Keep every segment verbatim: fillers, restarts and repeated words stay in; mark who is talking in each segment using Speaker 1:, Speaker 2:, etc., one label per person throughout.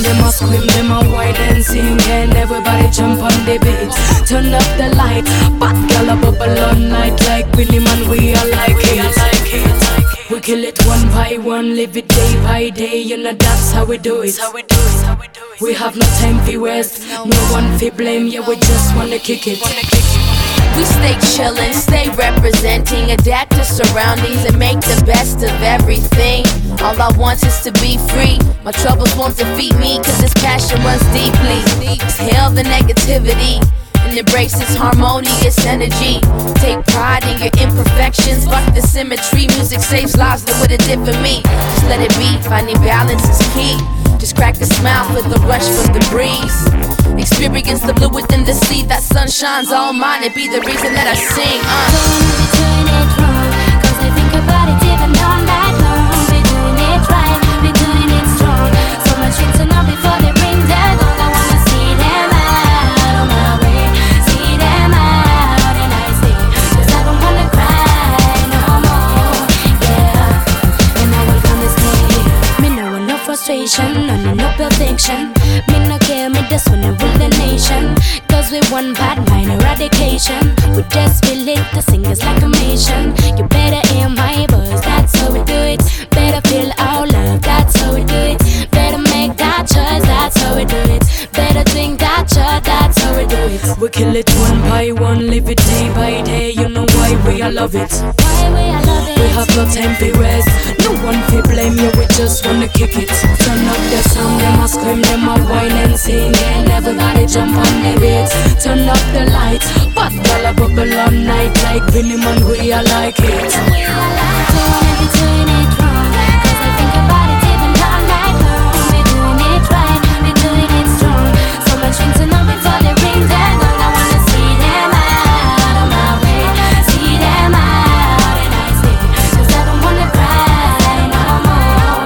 Speaker 1: them a scream, them a whine and sing, and everybody jump on the beat. Turn up the light, bad girl a bubble all night like Winnie Man. We are like it. We kill it one by one, live it day by day. You know that's how we do it. We have no time for waste, no one for blame. Yeah, we just wanna kick it.
Speaker 2: We stay chillin', stay representing, adapt to surroundings and make the best of everything. All I want is to be free. My troubles won't defeat me, cause this passion runs deeply. Exhale the negativity and embrace this harmonious energy. Take pride in your imperfections, fuck the symmetry. Music saves lives, look what it did for me. Just let it be, finding balance is key. Just crack a smile for the rush from the breeze. Experience the blue within the sea. That sun shines all mine, it be the reason that I sing. uh.
Speaker 3: Don't be doing it wrong, cause I think about it even all night long. Be doing it right, be doing it strong. So much shit to know before they bring their gong. I wanna see them out on my way, see them out and I stay, cause I don't wanna cry no more. Yeah, and I will come to stay. Me no want no frustration, no need no perfection. Me no care, me just wanna rule the nation. Cause we one bad mind eradication. We just feel it, the singers like a mission. You better hear my voice, that's how we do it. Better feel our love, that's how we do it. Better make that choice, that's how we do it. Better think that choice, that's how we do it.
Speaker 1: We kill it one by one, live it day by day. You know why we all love it.
Speaker 3: Why we I love it.
Speaker 1: We have no time for rest, no one for blame. Yeah, we just wanna kick it. Turn up the sound, them a scream, them a whine and sing, and everybody jump on the beat. Turn up the light, but girl a bubble all night like Winnie Man. We are like it.
Speaker 3: We are like it. Don't wanna be doing it wrong, cause I think about it even all night long. We doing it right, we doing it strong. So much things to know before they ring their gong. I wanna see them out on my way, see them out and I stay, cause I don't wanna cry no more.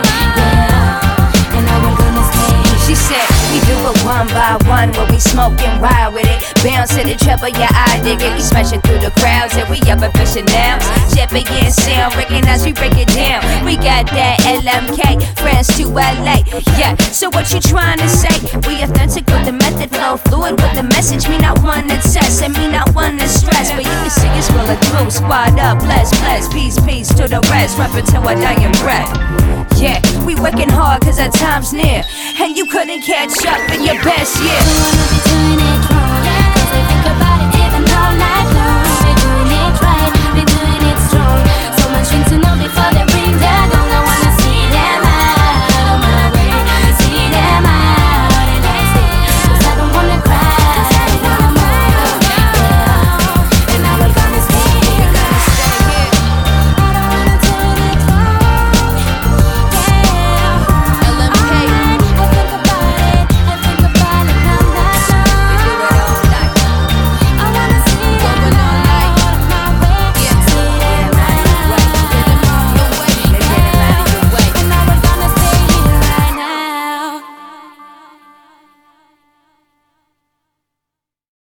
Speaker 3: Yeah, and I will gonna stay.
Speaker 4: She said we do it one by one, where we smoke and ride with it. Bounce to the treble, yeah, I dig it. We smashing through the crowds, and we up and pushing down. Shepherd and sound, recognize we break it down. We got that L M K, France to L A. Yeah, so what you trying to say? We authentic with the method, flow fluid with the message. Me not one to test, and me not one to stress. But you can see it's rolling through, squad up, bless, bless. Peace, peace to the rest, rap until I die in breath. Yeah, we working hard cause our time's near, and you couldn't catch up in your best year.
Speaker 3: Don't wanna be doing it wrong,